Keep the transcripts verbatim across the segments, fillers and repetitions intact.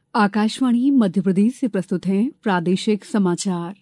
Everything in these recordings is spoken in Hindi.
आकाशवाणी मध्य प्रदेश से प्रस्तुत हैं प्रादेशिक समाचार।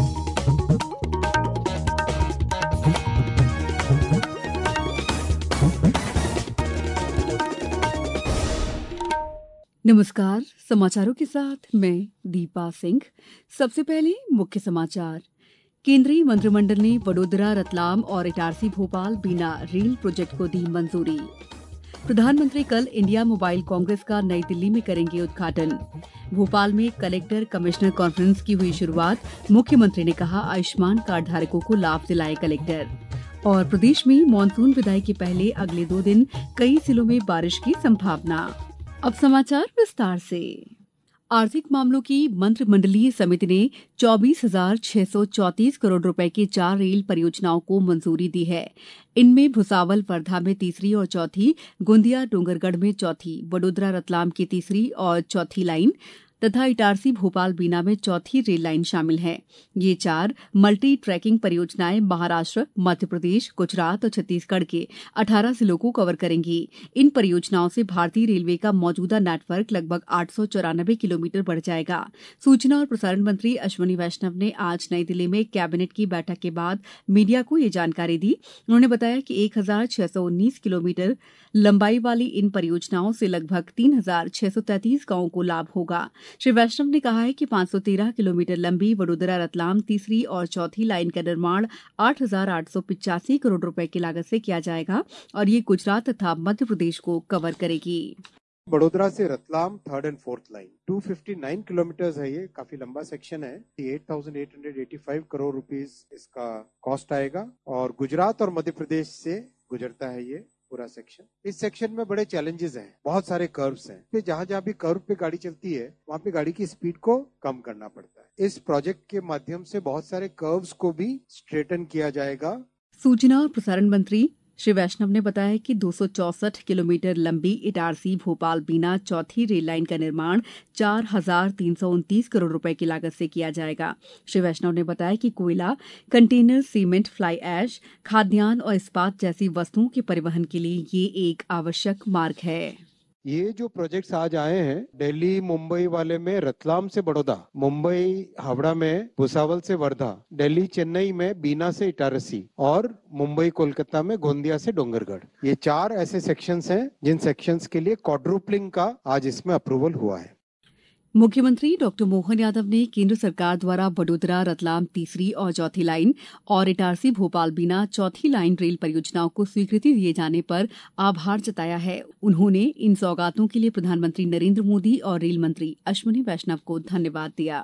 नमस्कार, समाचारों के साथ मैं दीपा सिंह। सबसे पहले मुख्य समाचार। केंद्रीय मंत्रिमंडल ने वडोदरा, रतलाम और इटारसी, भोपाल, बीना रेल प्रोजेक्ट को दी मंजूरी। प्रधानमंत्री कल इंडिया मोबाइल कांग्रेस का नई दिल्ली में करेंगे उद्घाटन। भोपाल में कलेक्टर कमिश्नर कॉन्फ्रेंस की हुई शुरुआत। मुख्यमंत्री ने कहा, आयुष्मान कार्ड धारकों को लाभ दिलाए कलेक्टर। और प्रदेश में मानसून विदाई के पहले अगले दो दिन कई जिलों में बारिश की संभावना। अब समाचार विस्तार से। आर्थिक मामलों की मंत्रिमंडलीय समिति ने चौबीस हजार छह सौ चौंतीस करोड़ रुपए की चार रेल परियोजनाओं को मंजूरी दी है। इनमें भुसावल वर्धा में तीसरी और चौथी, गोंदिया डोंगरगढ़ में चौथी, वडोदरा रतलाम की तीसरी और चौथी लाइन तथा इटारसी भोपाल बीना में चौथी रेल लाइन शामिल है। ये चार मल्टी ट्रैकिंग परियोजनाएं महाराष्ट्र, मध्य प्रदेश, गुजरात और छत्तीसगढ़ के अठारह जिलों को कवर करेंगी। इन परियोजनाओं से भारतीय रेलवे का मौजूदा नेटवर्क लगभग आठ सौ चौरानवे किलोमीटर बढ़ जाएगा। सूचना और प्रसारण मंत्री अश्विनी वैष्णव ने आज नई दिल्ली में कैबिनेट की बैठक के बाद मीडिया को ये जानकारी दी। उन्होंने बताया कि एक हजार छह सौ उन्नीस किलोमीटर लंबाई वाली इन परियोजनाओं से लगभग तीन हजार छह सौ तैंतीस गांवों को लाभ होगा। श्री वैष्णव ने कहा है कि पांच सौ तेरह किलोमीटर लंबी वडोदरा रतलाम तीसरी और चौथी लाइन का निर्माण आठ हजार आठ सौ पिचासी करोड़ रुपए की लागत से किया जाएगा और ये गुजरात तथा मध्य प्रदेश को कवर करेगी। बड़ोदरा से Ratlam third and fourth line दो सौ उनसठ किलोमीटर है। ये काफी लंबा सेक्शन है। आठ हजार आठ सौ पचासी करोड़ रुपीस इसका कॉस्ट आएगा और गुजरात और मध्य प्रदेश से गुजरता है ये पूरा सेक्शन। इस सेक्शन में बड़े चैलेंजेस हैं, बहुत सारे कर्व्स हैं। फिर जहां जहां भी कर्व पे गाड़ी चलती है वहां पे गाड़ी की स्पीड को कम करना पड़ता है। इस प्रोजेक्ट के माध्यम से बहुत सारे कर्व्स को भी स्ट्रेटन किया जाएगा। सूचना और प्रसारण मंत्री श्री वैष्णव ने बताया कि दो सौ चौसठ किलोमीटर लंबी इटारसी भोपाल बीना चौथी रेल लाइन का निर्माण चार हजार तीन सौ उनतीस करोड़ रुपए की लागत से किया जाएगा। श्री वैष्णव ने बताया कि कोयला, कंटेनर, सीमेंट, फ्लाई ऐश, खाद्यान्न और इस्पात जैसी वस्तुओं के परिवहन के लिए ये एक आवश्यक मार्ग है। ये जो प्रोजेक्ट्स आज आए हैं, दिल्ली मुंबई वाले में रतलाम से बड़ौदा, मुंबई हावड़ा में भुसावल से वर्धा, दिल्ली चेन्नई में बीना से इटारसी और मुंबई कोलकाता में गोंदिया से डोंगरगढ़, ये चार ऐसे सेक्शंस हैं जिन सेक्शंस के लिए क्वाड्रुपलिंग का आज इसमें अप्रूवल हुआ है। मुख्यमंत्री डॉक्टर मोहन यादव ने केंद्र सरकार द्वारा वडोदरा रतलाम तीसरी और चौथी लाइन और इटारसी भोपाल बीना चौथी लाइन रेल परियोजनाओं को स्वीकृति दिए जाने पर आभार जताया है। उन्होंने इन सौगातों के लिए प्रधानमंत्री नरेंद्र मोदी और रेल मंत्री अश्विनी वैष्णव को धन्यवाद दिया।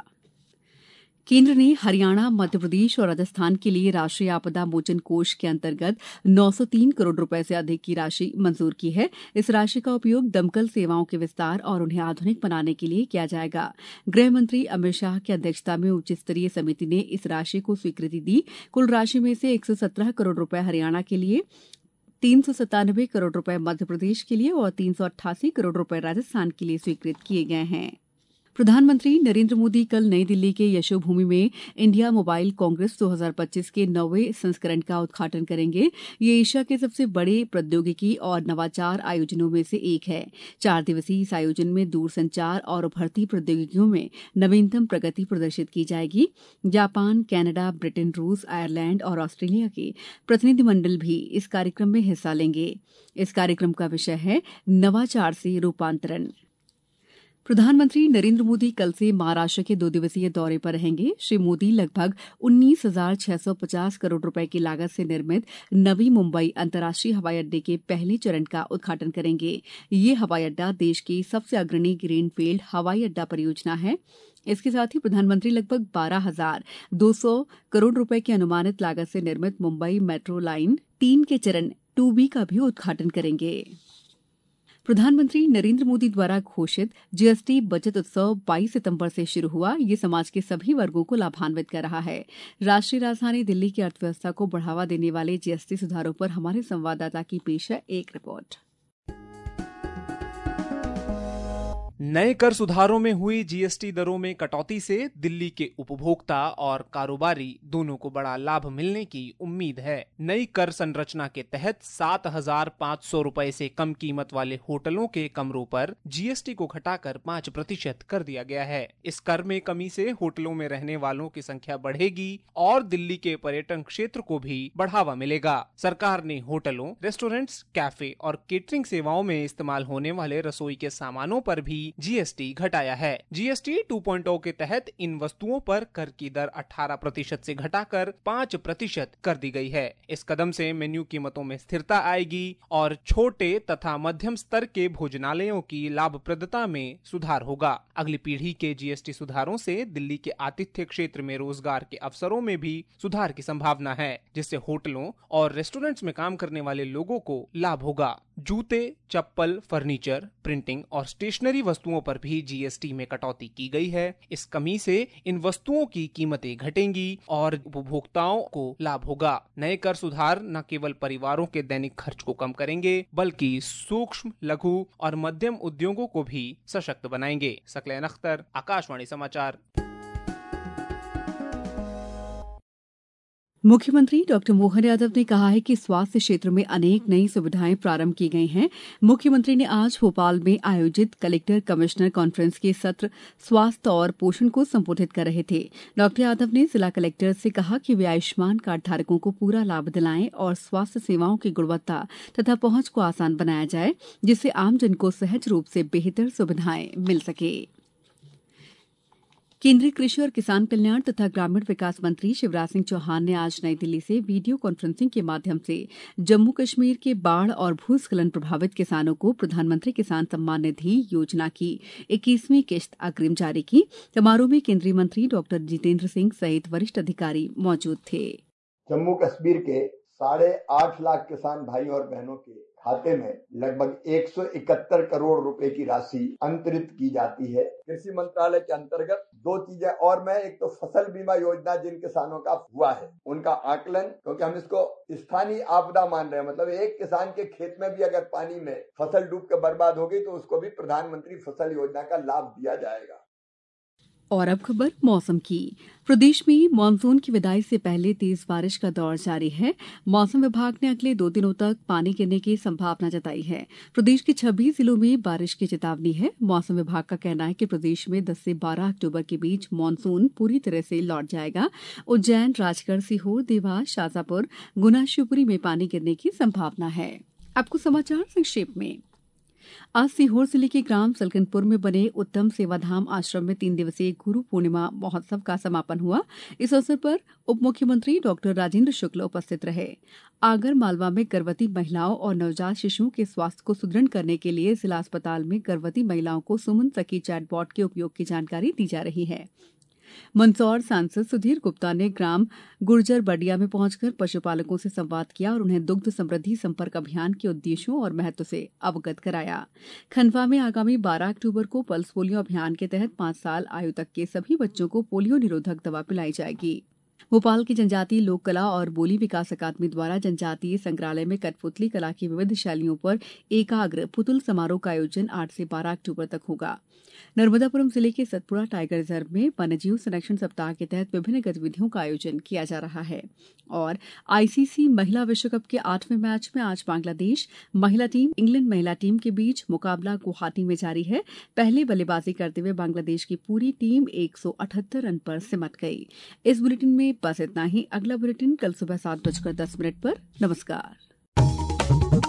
केंद्र ने हरियाणा, मध्य प्रदेश और राजस्थान के लिए राष्ट्रीय आपदा मोचन कोष के अंतर्गत नौ सौ तीन करोड़ रुपए से अधिक की राशि मंजूर की है। इस राशि का उपयोग दमकल सेवाओं के विस्तार और उन्हें आधुनिक बनाने के लिए किया जाएगा। गृह मंत्री अमित शाह की अध्यक्षता में उच्च स्तरीय समिति ने इस राशि को स्वीकृति दी। कुल राशि में से एक सौ सत्रह करोड़ रुपए हरियाणा के लिए, तीन सौ सत्तानवे करोड़ रुपए मध्य प्रदेश के लिए और तीन सौ अट्ठासी करोड़ रुपए राजस्थान के लिए स्वीकृत किए गए हैं। प्रधानमंत्री नरेंद्र मोदी कल नई दिल्ली के यशोभूमि में इंडिया मोबाइल कांग्रेस दो हजार पच्चीस के नौवें संस्करण का उद्घाटन करेंगे। ये एशिया के सबसे बड़े प्रौद्योगिकी और नवाचार आयोजनों में से एक है। चार दिवसीय इस आयोजन में दूरसंचार और उभरती प्रौद्योगिकियों में नवीनतम प्रगति प्रदर्शित की जाएगी। जापान, कनाडा, ब्रिटेन, रूस, आयरलैंड और ऑस्ट्रेलिया के प्रतिनिधिमंडल भी इस कार्यक्रम में हिस्सा लेंगे। इस कार्यक्रम का विषय है नवाचार से रूपांतरण। प्रधानमंत्री नरेंद्र मोदी कल से महाराष्ट्र के दो दिवसीय दौरे पर रहेंगे। श्री मोदी लगभग उन्नीस हजार छह सौ पचास करोड़ रुपए की लागत से निर्मित नवी मुंबई अंतर्राष्ट्रीय हवाई अड्डे के पहले चरण का उद्घाटन करेंगे। ये हवाई अड्डा देश की सबसे अग्रणी ग्रीनफील्ड हवाई अड्डा परियोजना है। इसके साथ ही प्रधानमंत्री लगभग बारह हजार दो सौ करोड़ रुपए की अनुमानित लागत से निर्मित मुंबई मेट्रो लाइन तीन के चरण टू बी का भी उद्घाटन करेंगे। प्रधानमंत्री नरेंद्र मोदी द्वारा घोषित जीएसटी बचत उत्सव बाईस सितंबर से शुरू हुआ। ये समाज के सभी वर्गों को लाभान्वित कर रहा है। राष्ट्रीय राजधानी दिल्ली की अर्थव्यवस्था को बढ़ावा देने वाले जीएसटी सुधारों पर हमारे संवाददाता की पेश है एक रिपोर्ट। नए कर सुधारों में हुई जीएसटी दरों में कटौती से दिल्ली के उपभोक्ता और कारोबारी दोनों को बड़ा लाभ मिलने की उम्मीद है। नई कर संरचना के तहत सात हजार पाँच सौ रुपए से कम कीमत वाले होटलों के कमरों पर जीएसटी को घटाकर पाँच प्रतिशत कर दिया गया है। इस कर में कमी से होटलों में रहने वालों की संख्या बढ़ेगी और दिल्ली के पर्यटन क्षेत्र को भी बढ़ावा मिलेगा। सरकार ने होटलों, रेस्टोरेंट्स, कैफे और केटरिंग सेवाओं में इस्तेमाल होने वाले रसोई के सामानों पर भी जीएसटी घटाया है। जीएसटी टू पॉइंट ओ के तहत इन वस्तुओं पर कर की दर अठारह प्रतिशत से घटाकर पाँच प्रतिशत कर दी गई है। इस कदम से मेन्यू कीमतों में स्थिरता आएगी और छोटे तथा मध्यम स्तर के भोजनालयों की लाभप्रदता में सुधार होगा। अगली पीढ़ी के जीएसटी सुधारों से दिल्ली के आतिथ्य क्षेत्र में रोजगार के अवसरों में भी सुधार की संभावना है, जिससे होटलों और रेस्टोरेंट्स में काम करने वाले लोगों को लाभ होगा। जूते, चप्पल, फर्नीचर, प्रिंटिंग और स्टेशनरी वस्तुओं पर भी जीएसटी में कटौती की गई है। इस कमी से इन वस्तुओं की कीमतें घटेंगी और उपभोक्ताओं को लाभ होगा। नए कर सुधार न केवल परिवारों के दैनिक खर्च को कम करेंगे, बल्कि सूक्ष्म, लघु और मध्यम उद्योगों को भी सशक्त बनाएंगे। सकलैन अख्तर, आकाशवाणी समाचार। मुख्यमंत्री डॉक्टर मोहन यादव ने कहा है कि स्वास्थ्य क्षेत्र में अनेक नई सुविधाएं प्रारंभ की गई हैं। मुख्यमंत्री ने आज भोपाल में आयोजित कलेक्टर कमिश्नर कॉन्फ्रेंस के सत्र स्वास्थ्य और पोषण को संबोधित कर रहे थे। डॉक्टर यादव ने जिला कलेक्टर से कहा कि वे आयुष्मान कार्ड धारकों को पूरा लाभ दिलाएं और स्वास्थ्य सेवाओं की गुणवत्ता तथा पहुंच को आसान बनाया जाए, जिससे आमजन को सहज रूप से बेहतर सुविधाएं मिल सके। केंद्रीय कृषि और किसान कल्याण तथा ग्रामीण विकास मंत्री शिवराज सिंह चौहान ने आज नई दिल्ली से वीडियो कॉन्फ्रेंसिंग के माध्यम से जम्मू कश्मीर के बाढ़ और भूस्खलन प्रभावित किसानों को प्रधानमंत्री किसान सम्मान निधि योजना की इक्कीसवीं किश्त अग्रिम जारी की। समारोह में केंद्रीय मंत्री डॉक्टर जितेंद्र सिंह सहित वरिष्ठ अधिकारी मौजूद थे। जम्मू कश्मीर के साढ़े आठ लाख किसान भाई और बहनों के खाते में लगभग एक सौ इकहत्तर करोड़ रुपए की राशि अंतरित की जाती है। कृषि मंत्रालय के अंतर्गत दो चीजें और मैं, एक तो फसल बीमा योजना जिन किसानों का हुआ है उनका आकलन, क्योंकि हम इसको स्थानीय आपदा मान रहे हैं, मतलब एक किसान के खेत में भी अगर पानी में फसल डूब कर बर्बाद हो गई तो उसको भी प्रधानमंत्री फसल योजना का लाभ दिया जाएगा। और अब खबर मौसम की। प्रदेश में मानसून की विदाई से पहले तेज बारिश का दौर जारी है। मौसम विभाग ने अगले दो दिनों तक पानी गिरने की संभावना जताई है। प्रदेश के छब्बीस जिलों में बारिश की चेतावनी है। मौसम विभाग का कहना है कि प्रदेश में दस से बारह अक्टूबर के बीच मानसून पूरी तरह से लौट जाएगा। उज्जैन, राजगढ़, सीहोर, देवास, शाजापुर, गुना, शिवपुरी में पानी गिरने की संभावना है। आपको समाचार संक्षेप में। आज सीहोर जिले के ग्राम सलकनपुर में बने उत्तम सेवाधाम आश्रम में तीन दिवसीय गुरु पूर्णिमा महोत्सव का समापन हुआ। इस अवसर पर उप मुख्यमंत्री डॉक्टर राजेंद्र शुक्ल उपस्थित रहे। आगर मालवा में गर्भवती महिलाओं और नवजात शिशुओं के स्वास्थ्य को सुदृढ़ करने के लिए जिला अस्पताल में गर्भवती महिलाओं को सुमन सखी चैटबॉट के उपयोग की जानकारी दी जा रही है। मंदसौर सांसद सुधीर गुप्ता ने ग्राम गुर्जर बडिया में पहुंचकर पशुपालकों से संवाद किया और उन्हें दुग्ध समृद्धि संपर्क अभियान के उद्देश्यों और महत्व से अवगत कराया। खंडवा में आगामी बारह अक्टूबर को पल्स पोलियो अभियान के तहत पांच साल आयु तक के सभी बच्चों को पोलियो निरोधक दवा पिलाई जाएगी। भोपाल की जनजातीय लोक कला और बोली विकास अकादमी द्वारा जनजातीय संग्रहालय में कठपुतली कला की विविध शैलियों पर एकाग्र पुतुल समारोह का आयोजन आठ से बारह अक्टूबर तक होगा। नर्मदापुरम जिले के सतपुड़ा टाइगर रिजर्व में वन्यजीव संरक्षण सप्ताह के तहत विभिन्न गतिविधियों का आयोजन किया जा रहा है। और आईसीसी महिला विश्व कप के आठवें मैच में आज बांग्लादेश महिला टीम इंग्लैंड महिला टीम के बीच मुकाबला गुवाहाटी में जारी है। पहले बल्लेबाजी करते हुए बांग्लादेश की पूरी टीम एक सौ अठहत्तर रन पर सिमट गई। इस बुलेटिन में बस इतना ही। अगला बुलेटिन कल सुबह सात बजकर दस मिनट पर। नमस्कार।